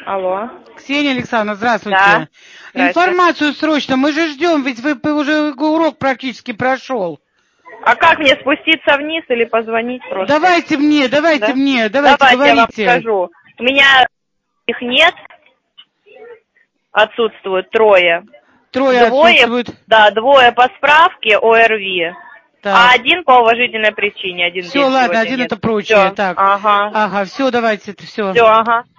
Алло. Ксения Александровна, здравствуйте. Да. Здравствуйте. Информацию срочно, мы же ждем, ведь вы уже урок практически прошел. А как мне спуститься вниз или позвонить просто? Давайте мне, Давайте говорите. я вам скажу. У меня их нет, отсутствуют трое. Трое отсутствуют. Да, двое по справке ОРВИ, Так. а один по уважительной причине. Один все, день ладно, сегодня один нет. это прочее. Всё. Так. Ага. Ага, все, давайте, все. Все, ага.